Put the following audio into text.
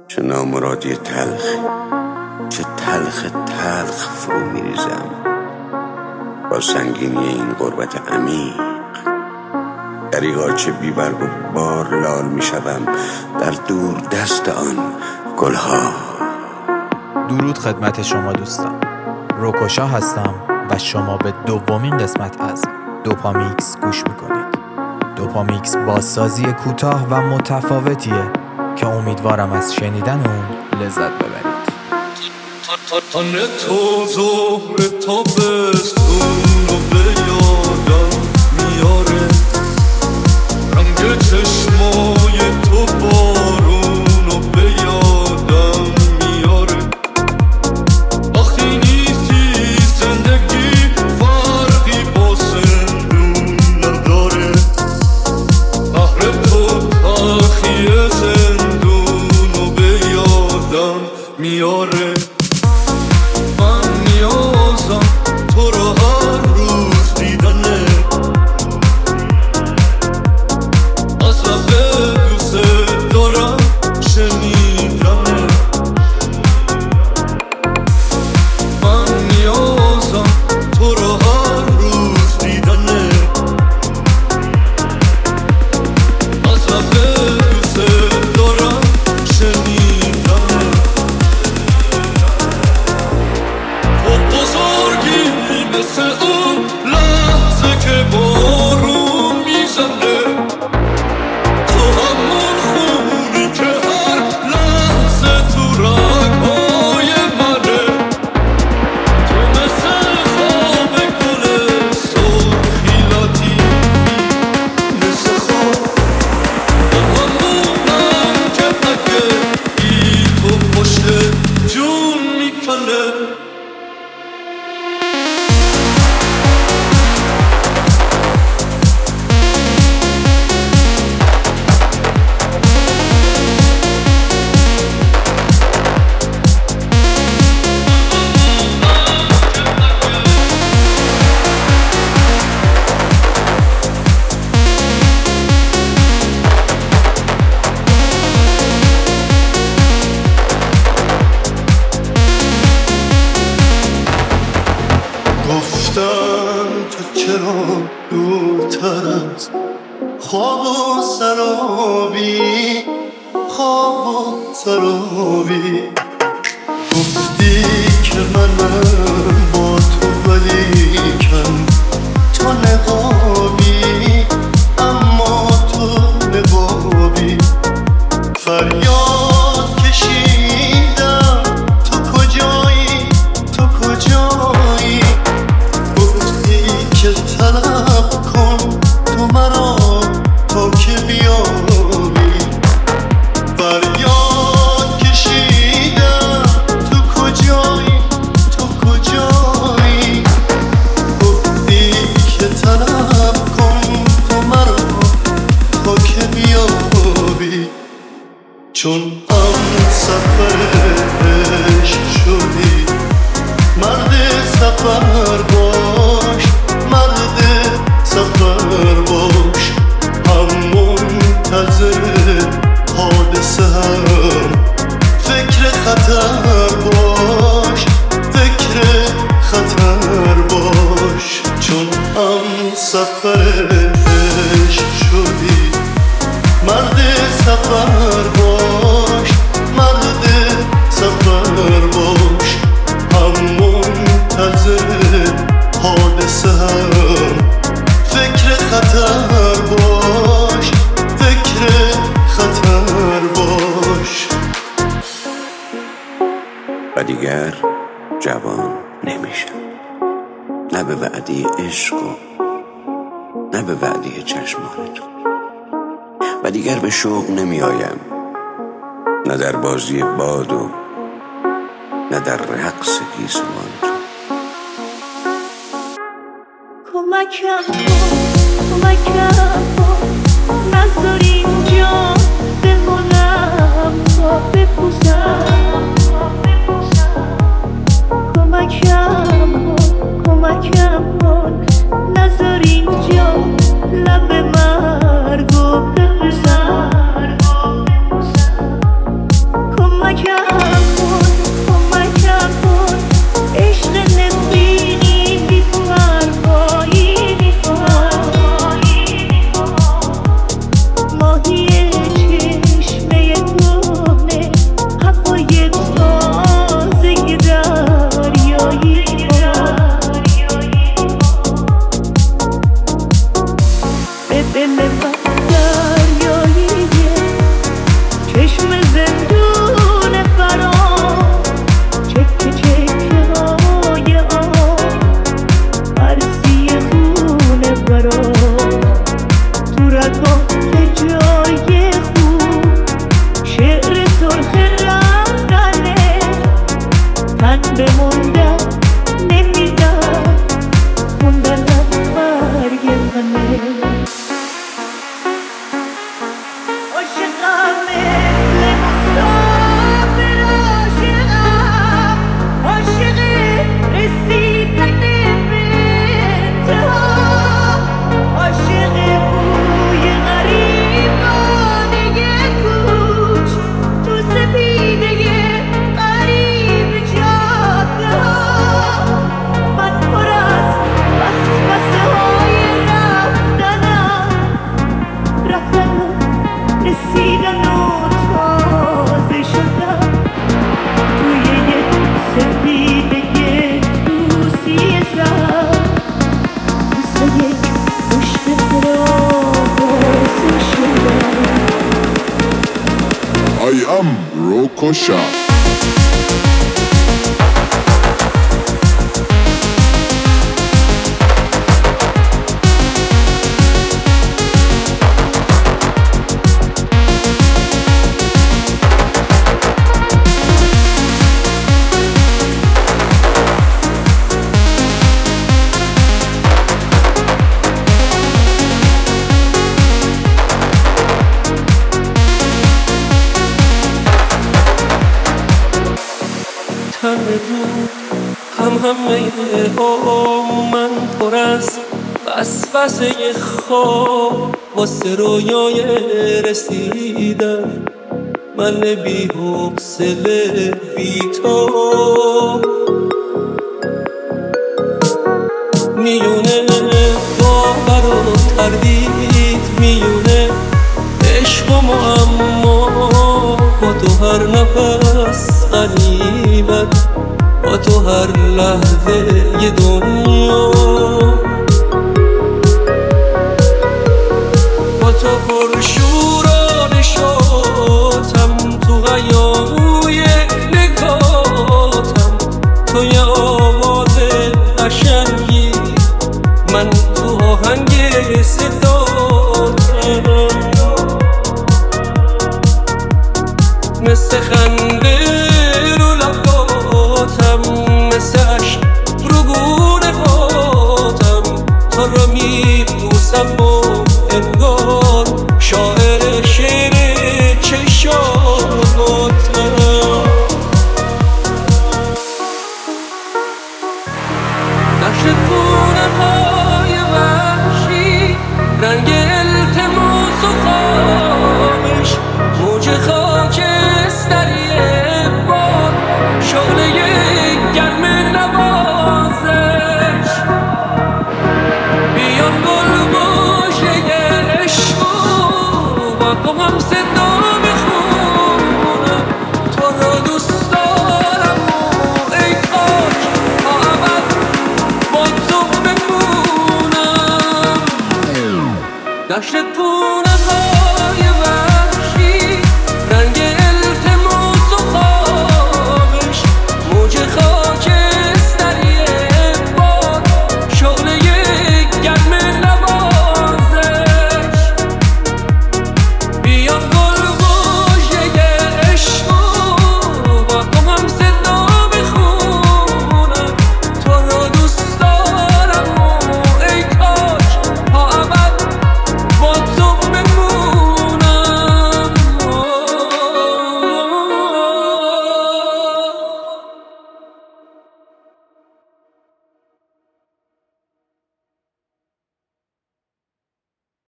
چه نامرادی تلخ، چه تلخ تلخ فرو میریزم با سنگینی این غربت عمیق. دریغا چه بیبرگ و بار لال میشوم در دور دست آن گلها. درود خدمت شما دوستان، روکوشا هستم و شما به دومین قسمت از دوپامیکس گوش میکنید. دوپامیکس بازسازی کوتاه و متفاوتیه که امیدوارم از شنیدن اون لذت ببرید. تن تو ظهر تابستون رو به یادم میاره، رنگ چشمای تو بارون رو به یادم میاره. وقتی نیستی زندگی فرقی با زندون نداره، بحر تو تلخی زندون رو به یادم میاره. تو چرا دورتر از خواب و سرابی، خواب و سرابی. گفتی که منم با تو ولیکن تو نقابی، اما تو نقابی. فریاد کشیدم تو کجایی، تو کجایی. که طلب کن تو مرا تا که بیابی. فریاد کشیدم تو کجایی، تو کجایی. گفتی که طلب کن تو مرا تا که بیابی. چون سفر عشق شدی، مرد سفر باش، مرد سفر باش. هم منتظر حادثه هم فکر خطر باش، فکر خطر باش. چون هم سفر عشق شدی، مرد سفر باش، مرد سفر باش. هم منتظر حادثه هم فکر خطر باش، فکر خطر باش. و دیگر جوان نمیشم، نه به وعده عشق و نه به وعده چشمان تو. و دیگر به شوق نمی آیم، نه در بازی باد و نه در رقص گیسوان تو. کمکم کن نذار اینجا بمونم تا بپوسم. کمکم کن نذار اینجا لب مرگو بپوسم. I am Rokosha. همه من پر از وسوسه خواب واسه رویای رسیدن، من بی حوصله بی تو میونه باور و تردید، میونه عشق و معما، با تو هر نفس غنیمت، با تو هر لحظه یه دنیا، با تو پرشور و نشاطم، تو غیاوی نگاتم، تو یه آواز قشنگی، من تو آهنگ صداتم، مثل خنده رو لباتم، مثل عشق رو گونه هاتم، تو رو میبوسم